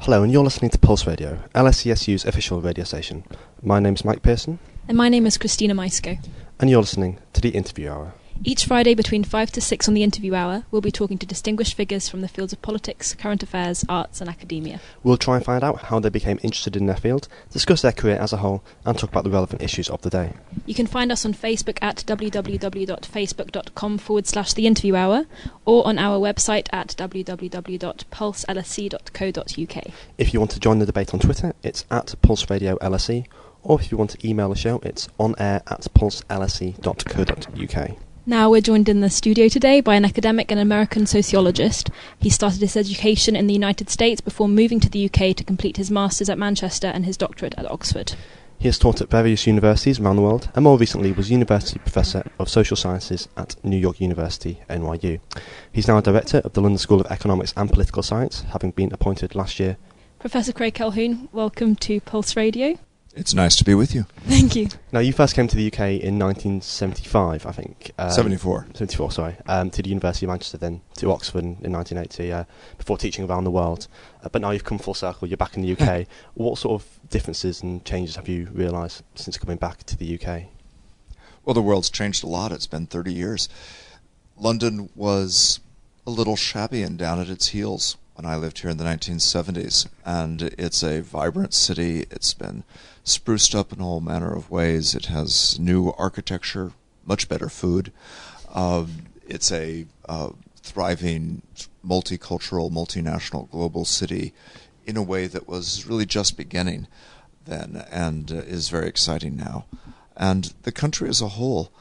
Hello, and you're listening to Pulse Radio, LSESU's official radio station. My name's Mike Pearson. And my name is Christina Maisko. And you're listening to The Interview Hour. Each Friday between 5 to 6 on The Interview Hour, we'll be talking to distinguished figures from the fields of politics, current affairs, arts and academia. We'll try and find out how they became interested in their field, discuss their career as a whole, and talk about the relevant issues of the day. You can find us on Facebook at www.facebook.com/The Interview Hour, or on our website at www.pulselsc.co.uk. If you want to join the debate on Twitter, it's at Pulse Radio LSE, or if you want to email the show, it's onair@pulselsc.co.uk. Now we're joined in the studio today by an academic and American sociologist. He started his education in the United States before moving to the UK to complete his master's at Manchester and his doctorate at Oxford. He has taught at various universities around the world, and more recently was University Professor of Social Sciences at New York University, NYU. He's now a Director of the London School of Economics and Political Science, having been appointed last year. Professor Craig Calhoun, welcome to Pulse Radio. It's nice to be with you. Thank you. Now, you first came to the UK in 1975, I think. 74. 74, sorry. To the University of Manchester, then to Oxford in 1980, before teaching around the world. But now you've come full circle, you're back in the UK. What sort of differences and changes have you realised since coming back to the UK? Well, the world's changed a lot. It's been 30 years. London was a little shabby and down at its heels when I lived here in the 1970s. And it's a vibrant city. It's been spruced up in all manner of ways. It has new architecture, much better food. It's a thriving, multicultural, multinational, global city in a way that was really just beginning then and is very exciting now. And the country as a whole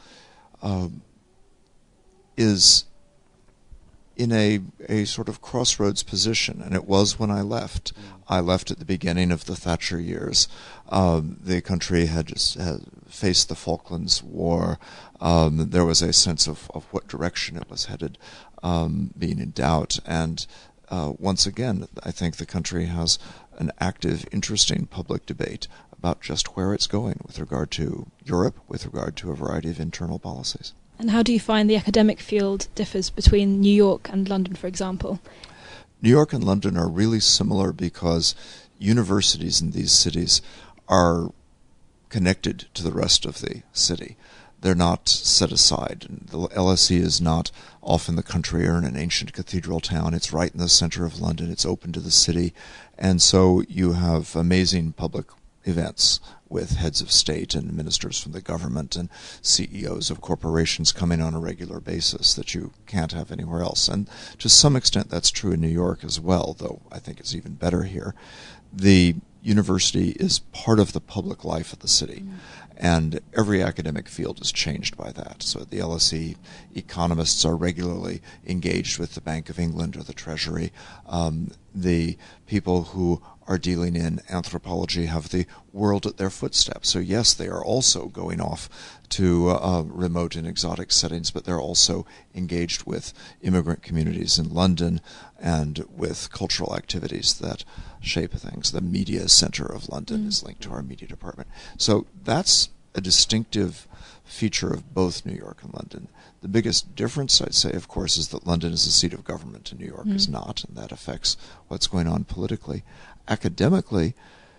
is in a sort of crossroads position, and it was when I left. I left at the beginning of the Thatcher years. The country had faced the Falklands War. There was a sense of what direction it was headed being in doubt. And once again, I think the country has an active, interesting public debate about just where it's going with regard to Europe, with regard to a variety of internal policies. And how do you find the academic field differs between New York and London, for example? New York and London are really similar because universities in these cities are connected to the rest of the city. They're not set aside. The LSE is not off in the country or in an ancient cathedral town. It's right in the center of London. It's open to the city. And so you have amazing public events with heads of state and ministers from the government and CEOs of corporations coming on a regular basis that you can't have anywhere else. And to some extent that's true in New York as well, though I think it's even better here. The university is part of the public life of the city. And every academic field is changed by that. So at the LSE, economists are regularly engaged with the Bank of England or the Treasury. The people who are dealing in anthropology have the world at their footsteps. So yes, they are also going off to remote and exotic settings, but they're also engaged with immigrant communities in London and with cultural activities that shape things. The media center of London is linked to our media department. So that's a distinctive feature of both New York and London. The biggest difference, I'd say, of course, is that London is the seat of government and New York is not, and that affects what's going on politically. Academically,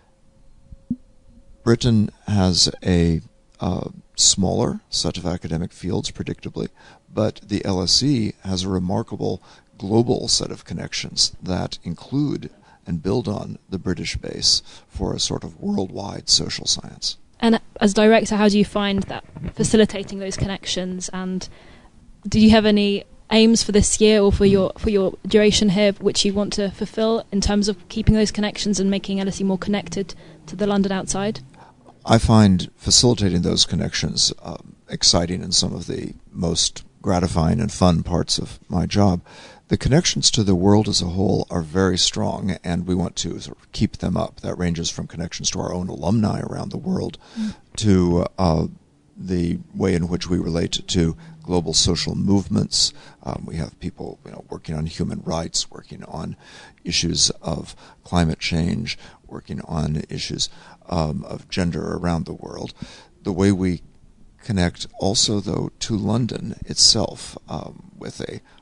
Britain has a smaller set of academic fields, predictably, but the LSE has a remarkable global set of connections that include and build on the British base for a sort of worldwide social science. And as director, how do you find that facilitating those connections? And do you have any aims for this year or for your duration here which you want to fulfill in terms of keeping those connections and making LSE more connected to the London outside? I find facilitating those connections exciting and some of the most gratifying and fun parts of my job. The connections to the world as a whole are very strong, and we want to sort of keep them up. That ranges from connections to our own alumni around the world to the way in which we relate to global social movements. We have people working on human rights, working on issues of climate change, working on issues of gender around the world. The way we connect also, though, to London itself with a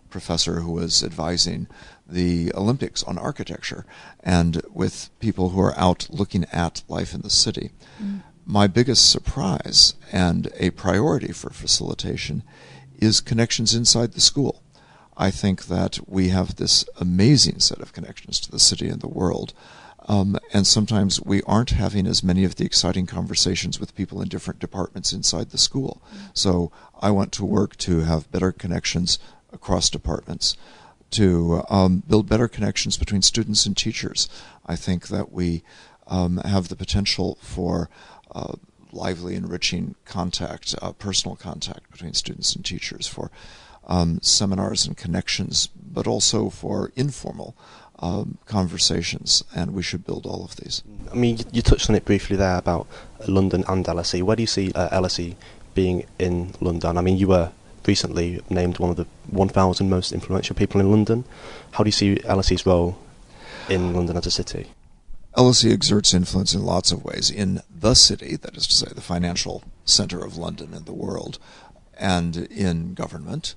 professor who was advising the Olympics on architecture, and with people who are out looking at life in the city. My biggest surprise and a priority for facilitation is connections inside the school. I think that we have this amazing set of connections to the city and the world, and sometimes we aren't having as many of the exciting conversations with people in different departments inside the school. So I want to work to have better connections across departments, to build better connections between students and teachers. I think that we have the potential for lively, enriching contact, personal contact between students and teachers, for seminars and connections, but also for informal conversations, and we should build all of these. I mean, you touched on it briefly there about London and LSE. Where do you see LSE being in London? I mean, you were recently named one of the 1,000 most influential people in London. How do you see LSE's role in London as a city? LSE exerts influence in lots of ways in the city, that is to say, the financial center of London and the world, and in government,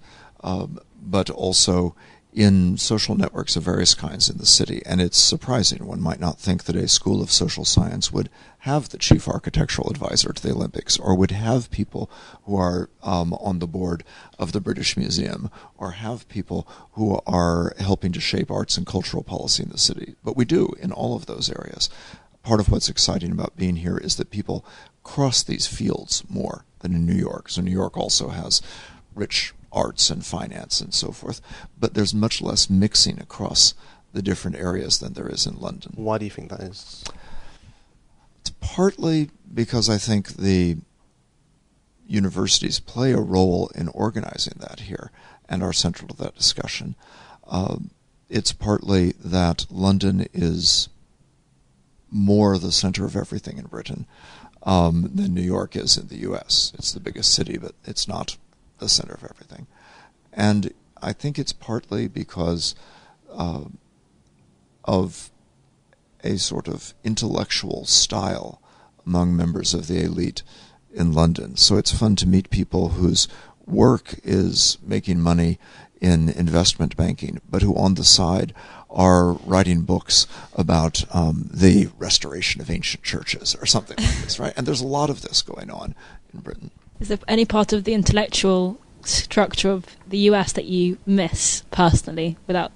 but also in social networks of various kinds in the city. And it's surprising. One might not think that a school of social science would have the chief architectural advisor to the Olympics, or would have people who are on the board of the British Museum, or have people who are helping to shape arts and cultural policy in the city. But we do in all of those areas. Part of what's exciting about being here is that people cross these fields more than in New York. So New York also has rich arts and finance and so forth, but there's much less mixing across the different areas than there is in London. Why do you think that is? It's partly because I think the universities play a role in organizing that here and are central to that discussion. It's partly that London is more the center of everything in Britain than New York is in the U.S. It's the biggest city, but it's not the center of everything. And I think it's partly because of a sort of intellectual style among members of the elite in London. So it's fun to meet people whose work is making money in investment banking, but who on the side are writing books about the restoration of ancient churches or something like this, right? And there's a lot of this going on in Britain. Is there any part of the intellectual structure of the US that you miss personally, without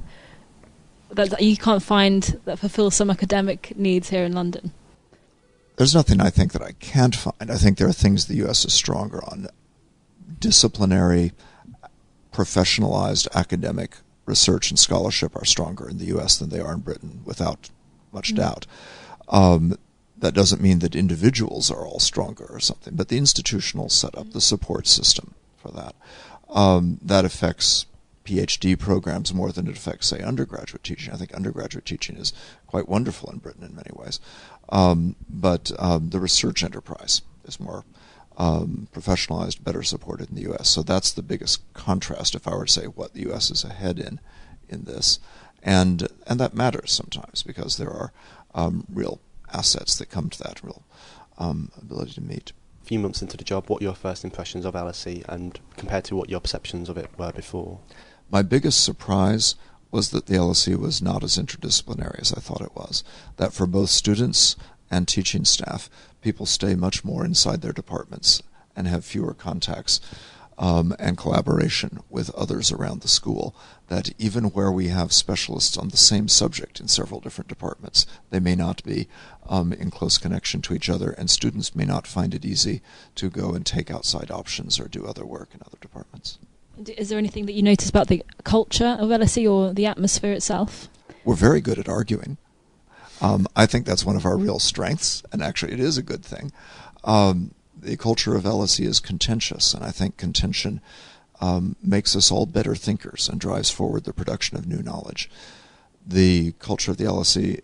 that you can't find, that fulfills some academic needs here in London? There's nothing I think that I can't find. I think there are things the US is stronger on. Disciplinary, professionalized academic research and scholarship are stronger in the US than they are in Britain, without much doubt. That doesn't mean that individuals are all stronger or something, but the institutional setup, the support system for that, that affects PhD programs more than it affects, say, undergraduate teaching. I think undergraduate teaching is quite wonderful in Britain in many ways. But the research enterprise is more professionalized, better supported in the U.S. So that's the biggest contrast, if I were to say what the U.S. is ahead in this. And that matters sometimes, because there are real assets that come to that, real ability to meet. A few months into the job, what are your first impressions of LSE, and compared to what your perceptions of it were before? My biggest surprise was that the LSE was not as interdisciplinary as I thought it was. That for both students and teaching staff, people stay much more inside their departments and have fewer contacts and collaboration with others around the school. That even where we have specialists on the same subject in several different departments, they may not be in close connection to each other, and students may not find it easy to go and take outside options or do other work in other departments. Is there anything that you notice about the culture of LSE or the atmosphere itself? We're very good at arguing. I think that's one of our real strengths, and actually it is a good thing. The culture of LSE is contentious, and I think contention makes us all better thinkers and drives forward the production of new knowledge. The culture of the LSE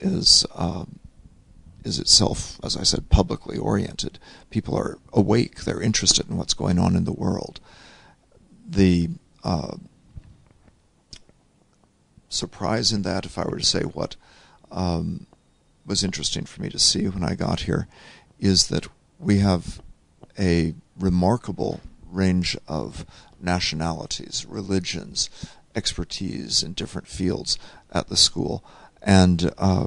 is itself, as I said, publicly oriented. People are awake, they're interested in what's going on in the world. The surprise in that, if I were to say what was interesting for me to see when I got here, is that we have a remarkable range of nationalities, religions, expertise in different fields at the school, and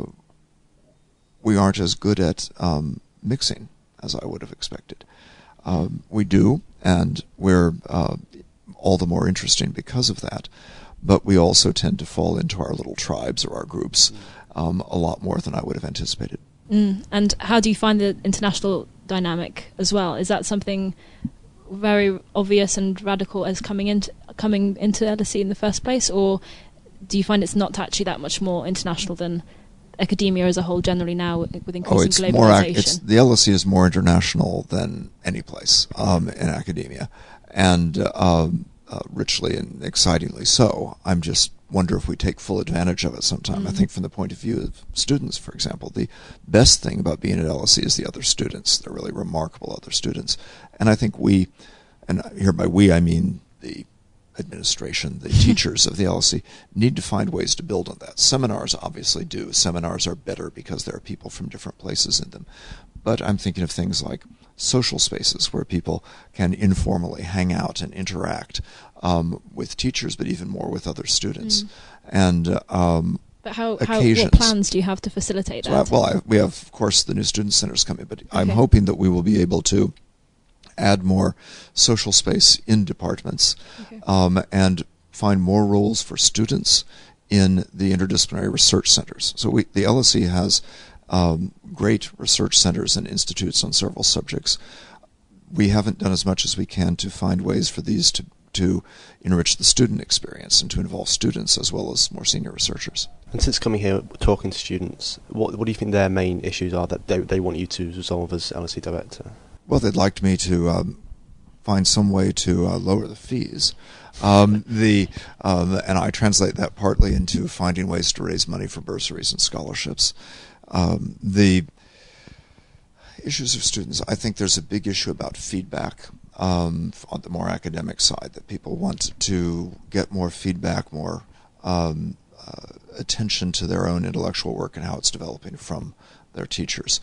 we aren't as good at mixing as I would have expected. We do, and we're all the more interesting because of that, but we also tend to fall into our little tribes or our groups a lot more than I would have anticipated. And how do you find the international dynamic as well? Is that something very obvious and radical as coming into LSE in the first place, or do you find it's not actually that much more international than academia as a whole generally now with increasing globalization? The LSE is more international than any place in academia, and richly and excitingly so. I'm just wonder if we take full advantage of it sometime. I think from the point of view of students, for example, the best thing about being at LSE is the other students. They're really remarkable other students. And I think we, and here by we I mean the administration, the teachers of the LSE, need to find ways to build on that. Seminars obviously do. Seminars are better because there are people from different places in them. But I'm thinking of things like social spaces where people can informally hang out and interact with teachers, but even more with other students. And but occasions. What plans do you have to facilitate that? We have, of course, the new student centers coming, but I'm hoping that we will be able to add more social space in departments and find more roles for students in the interdisciplinary research centers. So the LSE has great research centers and institutes on several subjects. We haven't done as much as we can to find ways for these to enrich the student experience and to involve students as well as more senior researchers. And since coming here, talking to students, what do you think their main issues are that they want you to resolve as LSE director? Well, they'd like me to find some way to lower the fees. And I translate that partly into finding ways to raise money for bursaries and scholarships. The issues of students, I think there's a big issue about feedback on the more academic side, that people want to get more feedback, more attention to their own intellectual work and how it's developing from their teachers.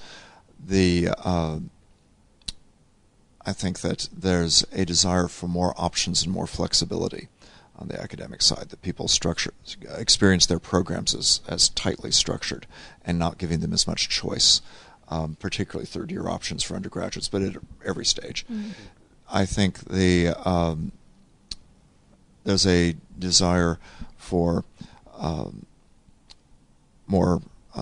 I think that there's a desire for more options and more flexibility on the academic side, that people experience their programs as tightly structured and not giving them as much choice, particularly third-year options for undergraduates, but at every stage. I think there's a desire for more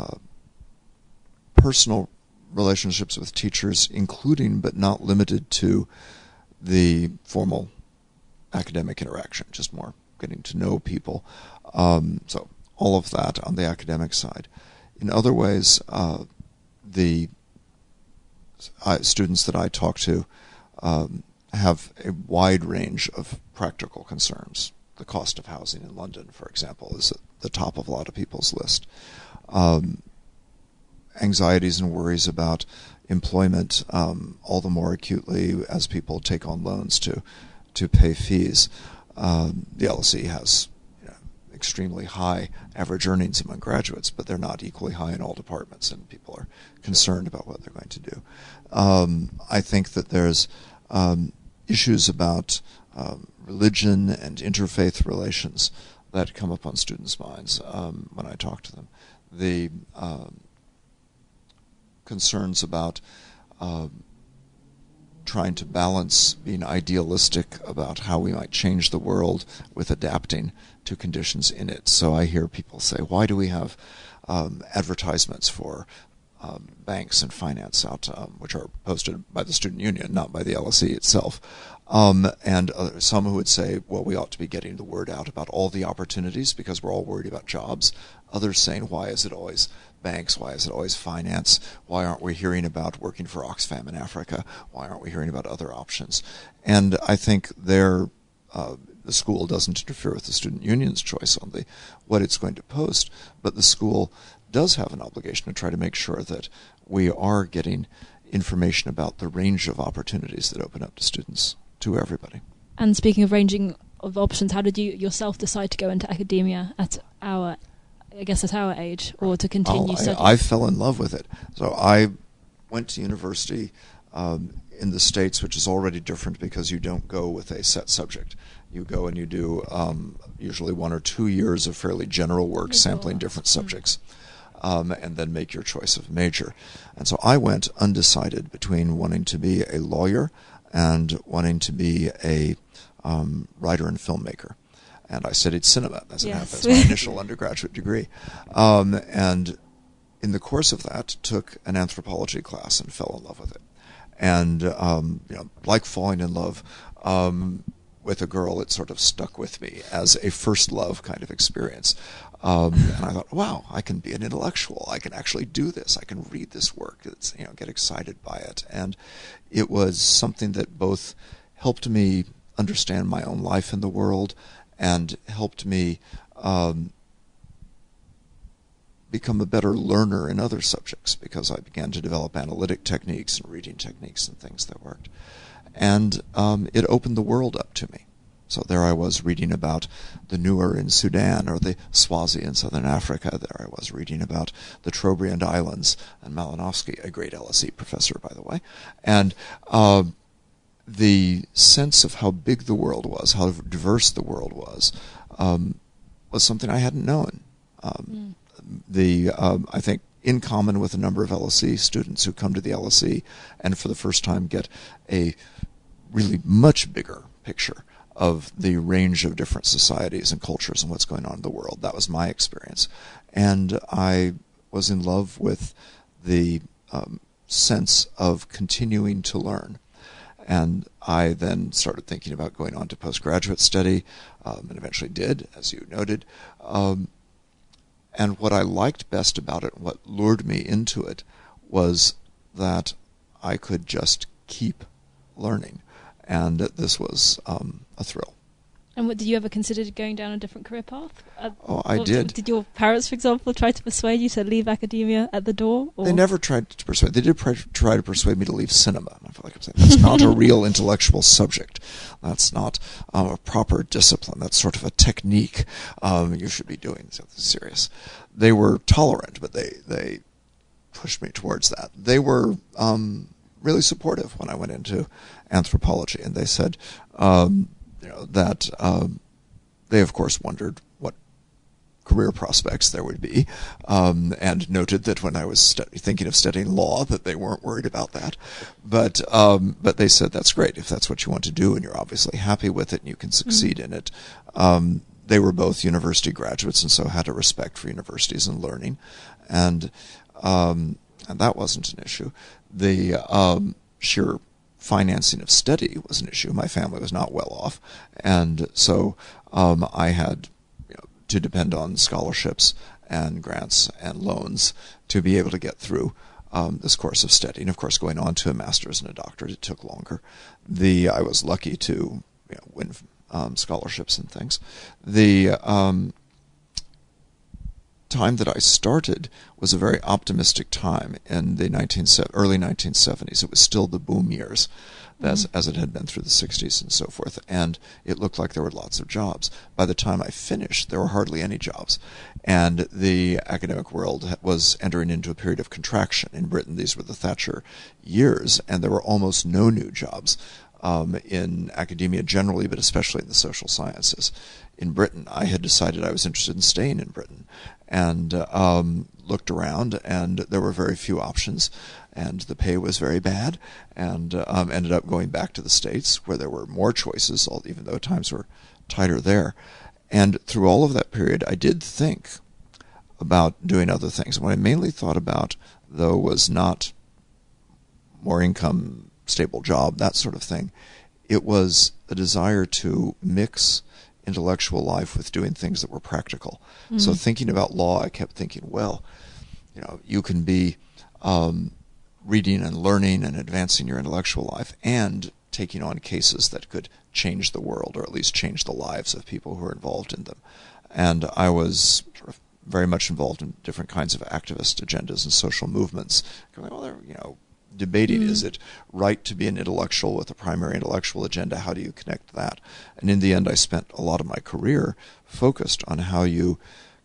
personal relationships with teachers, including but not limited to the formal academic interaction, just more getting to know people. So all of that on the academic side. In other ways, the students that I talk to have a wide range of practical concerns. The cost of housing in London, for example, is at the top of a lot of people's list. Anxieties and worries about employment, all the more acutely as people take on loans to pay fees. The LSE has extremely high average earnings among graduates, but they're not equally high in all departments, and people are concerned about what they're going to do. I think that there's issues about religion and interfaith relations that come up on students' minds when I talk to them. The concerns about trying to balance being idealistic about how we might change the world with adapting to conditions in it. So I hear people say, why do we have advertisements for banks and finance out, which are posted by the student union, not by the LSE itself? And some who would say, well, we ought to be getting the word out about all the opportunities because we're all worried about jobs. Others saying, why is it always banks? Why is it always finance? Why aren't we hearing about working for Oxfam in Africa? Why aren't we hearing about other options? And I think the school doesn't interfere with the student union's choice on what it's going to post, but the school does have an obligation to try to make sure that we are getting information about the range of opportunities that open up to students, to everybody. And speaking of ranging of options, how did you yourself decide to go into academia at our age, or to continue studying? I fell in love with it. So I went to university in the States, which is already different because you don't go with a set subject. You go and you do usually 1 or 2 years of fairly general work, sampling different subjects, and then make your choice of major. And so I went undecided between wanting to be a lawyer and wanting to be a writer and filmmaker. And I studied cinema, as it happens, my initial undergraduate degree. And in the course of that, took an anthropology class and fell in love with it. And, like falling in love with a girl, it sort of stuck with me as a first love kind of experience. And I thought, wow, I can be an intellectual. I can actually do this. I can read this work. It's, get excited by it. And it was something that both helped me understand my own life in the world and helped me become a better learner in other subjects, because I began to develop analytic techniques and reading techniques and things that worked. And it opened the world up to me. So there I was reading about the Nuer in Sudan or the Swazi in southern Africa. There I was reading about the Trobriand Islands and Malinowski, a great LSE professor, by the way. And the sense of how big the world was, how diverse the world was something I hadn't known. I think in common with a number of LSE students who come to the LSE and for the first time get a really much bigger picture of the range of different societies and cultures and what's going on in the world. That was my experience. And I was in love with the sense of continuing to learn. And I then started thinking about going on to postgraduate study, and eventually did, as you noted. And what I liked best about it, what lured me into it, was that I could just keep learning. And this was a thrill. And did you ever consider going down a different career path? I did. Did your parents, for example, try to persuade you to leave academia at the door? Or? They never tried to persuade. They did try to persuade me to leave cinema. And I feel like I'm saying that's not a real intellectual subject. That's not a proper discipline. That's sort of a technique you should be doing something serious. They were tolerant, but they pushed me towards that. They were really supportive when I went into anthropology, and they said that they, of course, wondered what career prospects there would be, and noted that when I was thinking of studying law, that they weren't worried about that. But they said, that's great if that's what you want to do, and you're obviously happy with it, and you can succeed in it. They were both university graduates, and so had a respect for universities and learning, and that wasn't an issue. The sheer financing of study was an issue. My family was not well off, and so I had to depend on scholarships and grants and loans to be able to get through this course of study. And of course, going on to a master's and a doctorate, it took longer. I was lucky to win scholarships and things. The time that I started was a very optimistic time in the early 1970s. It was still the boom years, as it had been through the 60s and so forth, and it looked like there were lots of jobs. By the time I finished, there were hardly any jobs, and the academic world was entering into a period of contraction. In Britain, these were the Thatcher years, and there were almost no new jobs in academia generally, but especially in the social sciences. In Britain, I had decided I was interested in staying in Britain, and looked around, and there were very few options, and the pay was very bad, and ended up going back to the States, where there were more choices, even though times were tighter there. And through all of that period, I did think about doing other things. What I mainly thought about, though, was not more income, stable job, that sort of thing. It was a desire to mix intellectual life with doing things that were practical. So thinking about law, I kept thinking, well, you can be reading and learning and advancing your intellectual life and taking on cases that could change the world, or at least change the lives of people who are involved in them. And I was sort of very much involved in different kinds of activist agendas and social movements. Going, well, debating, is it right to be an intellectual with a primary intellectual agenda? How do you connect that? And in the end, I spent a lot of my career focused on how you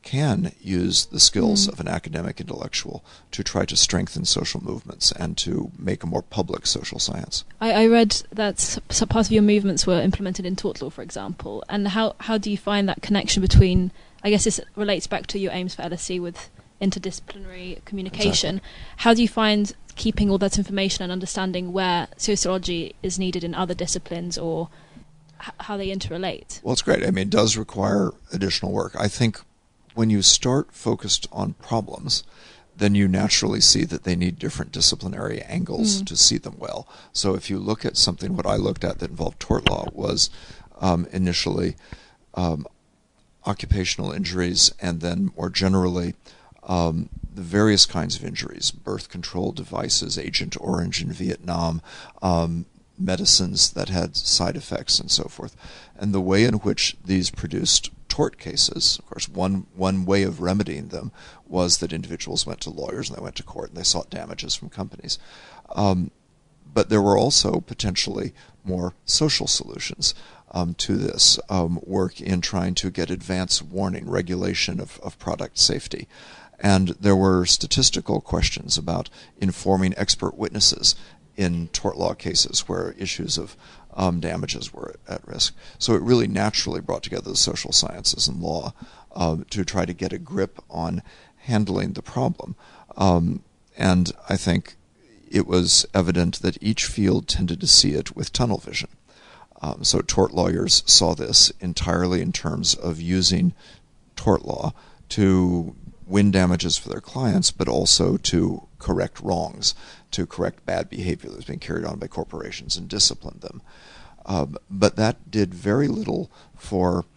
can use the skills of an academic intellectual to try to strengthen social movements and to make a more public social science. I read that some parts of your movements were implemented in tort law, for example. And how do you find that connection between, I guess this relates back to your aims for LSE with interdisciplinary communication. Exactly. How do you find keeping all that information and understanding where sociology is needed in other disciplines or how they interrelate? Well, it's great. I mean, it does require additional work. I think when you start focused on problems, then you naturally see that they need different disciplinary angles to see them well. So if you look at something, what I looked at that involved tort law was initially occupational injuries, and then more generally the various kinds of injuries, birth control devices, Agent Orange in Vietnam, medicines that had side effects and so forth, and the way in which these produced tort cases. Of course, one way of remedying them was that individuals went to lawyers and they went to court and they sought damages from companies. But there were also potentially more social solutions to this work in trying to get advance warning, regulation of product safety. And there were statistical questions about informing expert witnesses in tort law cases where issues of damages were at risk. So it really naturally brought together the social sciences and law to try to get a grip on handling the problem. And I think it was evident that each field tended to see it with tunnel vision. So tort lawyers saw this entirely in terms of using tort law to win damages for their clients, but also to correct wrongs, to correct bad behavior that was being carried on by corporations and discipline them. But that did very little for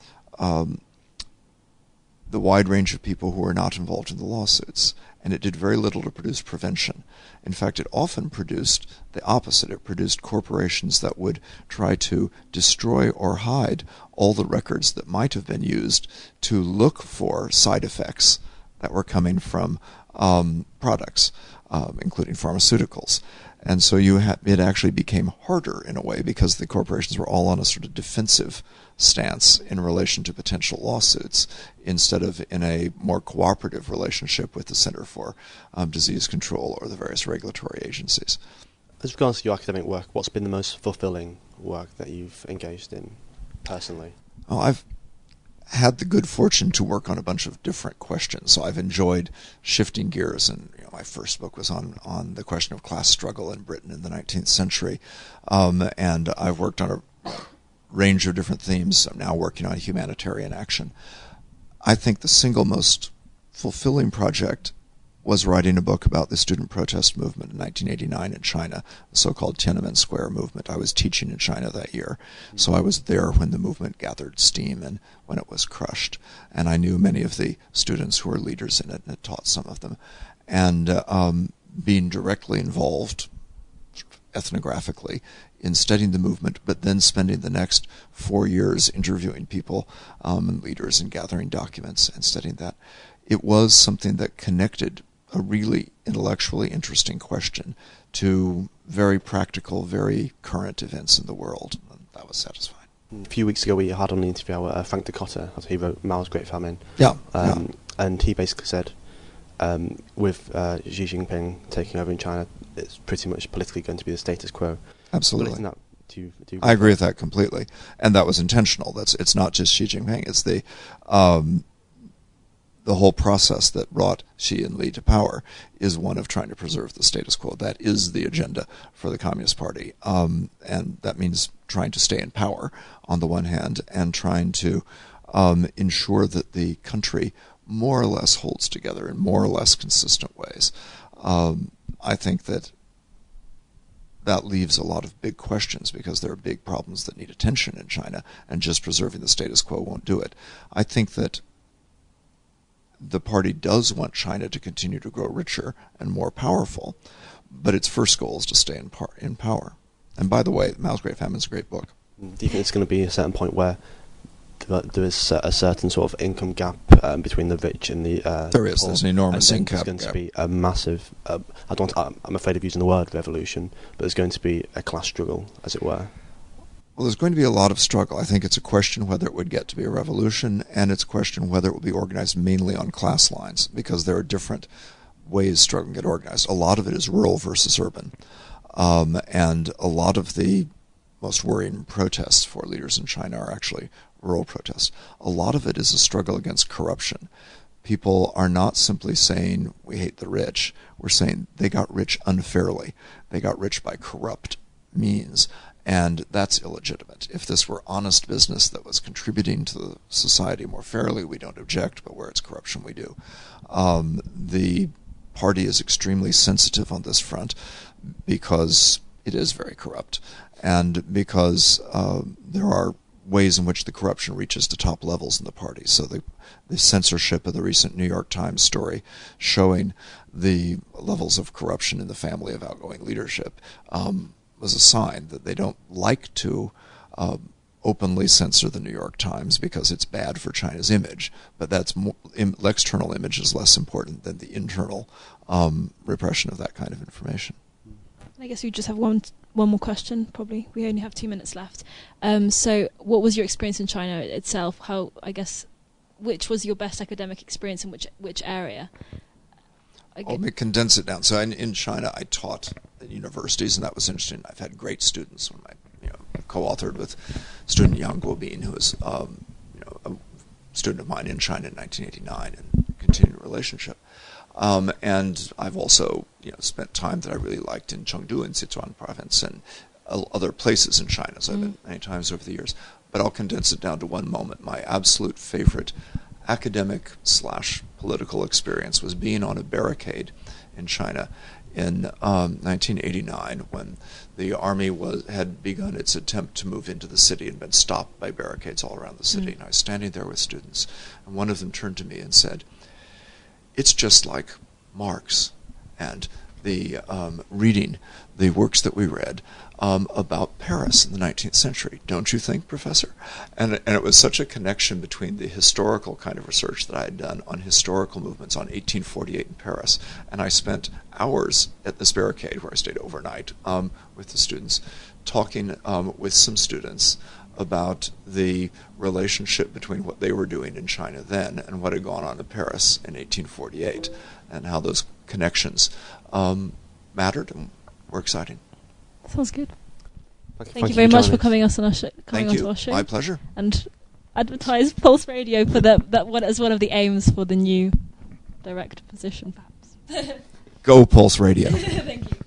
the wide range of people who were not involved in the lawsuits, and it did very little to produce prevention. In fact, it often produced the opposite. It produced corporations that would try to destroy or hide all the records that might have been used to look for side effects that were coming from products, including pharmaceuticals. And so it actually became harder in a way because the corporations were all on a sort of defensive stance in relation to potential lawsuits instead of in a more cooperative relationship with the Center for Disease Control or the various regulatory agencies. As regards to your academic work, what's been the most fulfilling work that you've engaged in personally? Oh, I've had the good fortune to work on a bunch of different questions, so I've enjoyed shifting gears. And my first book was on the question of class struggle in Britain in the 19th century, and I've worked on a range of different themes. I'm now working on humanitarian action. I think the single most fulfilling project was writing a book about the student protest movement in 1989 in China, the so-called Tiananmen Square movement. I was teaching in China that year, so I was there when the movement gathered steam and when it was crushed. And I knew many of the students who were leaders in it and had taught some of them. And being directly involved ethnographically in studying the movement, but then spending the next 4 years interviewing people and leaders and gathering documents and studying that, it was something that connected a really intellectually interesting question to very practical, very current events in the world. And that was satisfying. A few weeks ago we had on the interview Frank Dikötter, he wrote Mao's Great Famine. Yeah. And he basically said, with Xi Jinping taking over in China, it's pretty much politically going to be the status quo. Absolutely. Well, do you I agree with that completely. And that was intentional. It's not just Xi Jinping, it's the whole process that brought Xi and Li to power is one of trying to preserve the status quo. That is the agenda for the Communist Party. And that means trying to stay in power on the one hand and trying to ensure that the country more or less holds together in more or less consistent ways. I think that leaves a lot of big questions because there are big problems that need attention in China, and just preserving the status quo won't do it. I think that the party does want China to continue to grow richer and more powerful, but its first goal is to stay in power. And by the way, Mao's Great Famine is a great book. Do you think it's going to be a certain point where there is a certain sort of income gap between the rich and the there is. There's an enormous income gap. There's going to be a massive, I'm afraid of using the word revolution, but there's going to be a class struggle, as it were. Well, there's going to be a lot of struggle. I think it's a question whether it would get to be a revolution, and it's a question whether it will be organized mainly on class lines, because there are different ways struggle can get organized. A lot of it is rural versus urban, and a lot of the most worrying protests for leaders in China are actually rural protests. A lot of it is a struggle against corruption. People are not simply saying, we hate the rich. We're saying they got rich unfairly. They got rich by corrupt means. And that's illegitimate. If this were honest business that was contributing to the society more fairly, we don't object, but where it's corruption, we do. The party is extremely sensitive on this front because it is very corrupt, and because there are ways in which the corruption reaches to top levels in the party. So the censorship of the recent New York Times story showing the levels of corruption in the family of outgoing leadership was a sign that they don't like to openly censor the New York Times because it's bad for China's image. But that's external image is less important than the internal repression of that kind of information. I guess we just have one more question, probably. We only have 2 minutes left. So what was your experience in China itself? Which was your best academic experience in which area? Let me condense it down. So in China, I taught at universities, and that was interesting. I've had great students. When I co-authored with student Yang Guobin, who was a student of mine in China in 1989, and continued a relationship. And I've also spent time that I really liked in Chengdu in Sichuan province and other places in China. So I've been many times over the years. But I'll condense it down to one moment. My absolute favorite academic/political experience was being on a barricade in China in 1989 when the army had begun its attempt to move into the city and been stopped by barricades all around the city. And I was standing there with students, and one of them turned to me and said, "It's just like Marx and the reading the works that we read about Paris in the 19th century. Don't you think, Professor?" And it was such a connection between the historical kind of research that I had done on historical movements on 1848 in Paris. And I spent hours at this barricade where I stayed overnight with the students, talking with some students about the relationship between what they were doing in China then and what had gone on in Paris in 1848, and how those connections mattered and were exciting. Sounds good. Thank you very much for coming on our show. Thank you. My pleasure. And advertise Pulse Radio for that one as one of the aims for the new director position, perhaps. Go Pulse Radio. Thank you.